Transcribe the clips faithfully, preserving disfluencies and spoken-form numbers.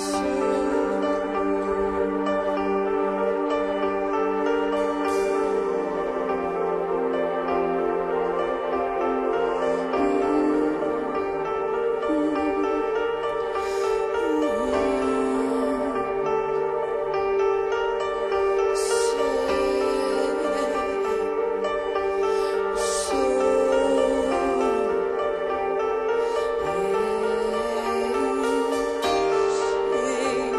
Say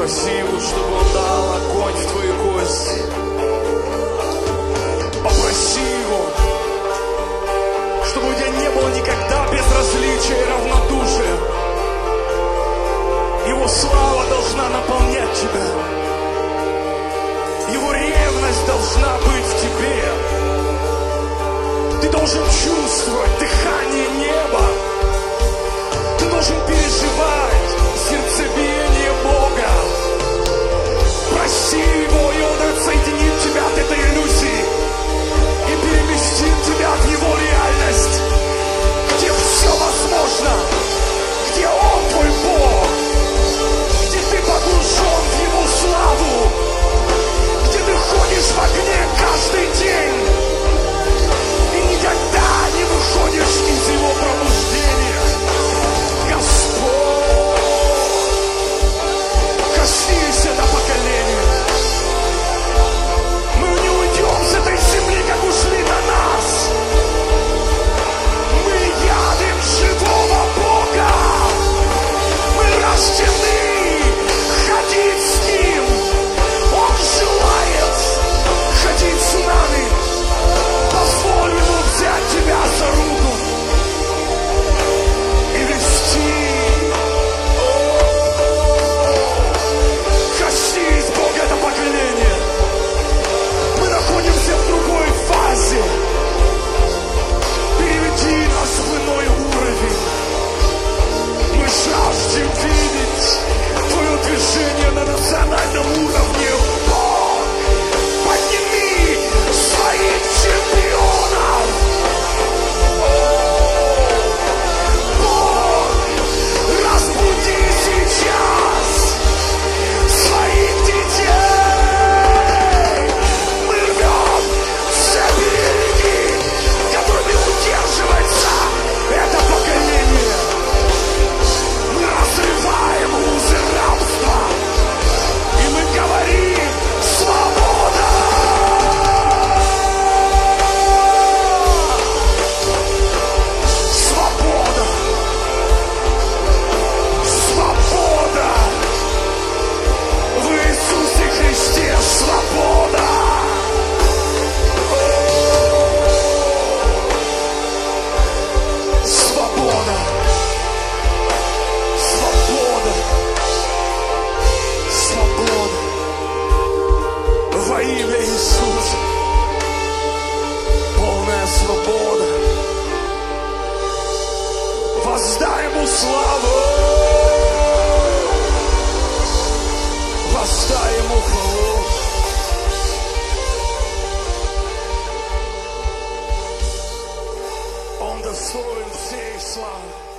Попроси его, чтобы он дал огонь в твои кости. Попроси его, чтобы у тебя не было никогда безразличия и равнодушия. Его слава должна наполнять тебя. Его ревность должна быть в тебе. Ты должен чувствовать дыхание неба. Ты должен переживать сердцебиение Бога. Проси Его, и Он отсоединит тебя от этой иллюзии и переместит тебя в Его реальность, где все возможно, где Он твой Бог, где ты погружен в Его славу, где ты ходишь в огне каждый день и никогда не выходишь из Его пробуждения. Господь, коснись это поколение. Мы не уйдем с этой земли, как ушли до нас. Мы явим живого Бога. Мы рождены ходить с Ним. Он желает ходить с нами. Позволь Ему взять тебя за руку и вести. Коснись, Бог, это поколение. Мы находимся в другой фазе. Переведи нас в иной уровень. Мы жаждем видеть Твое движение на национальном уровне. Бог, подними своих чемпионов. Бог, разбуди сейчас своих детей. Мы рвем все береги, которыми удерживается это поколение. Мы разрываем узы рабства, и мы говорим: свобода! Свобода! Свобода! В Иисусе Христе свобода! Свобода! Свобода! Свобода! Во имя Иисуса! Полная свобода! Воздай Ему славу! Воздай Ему хвалу! Он достоин всей славы!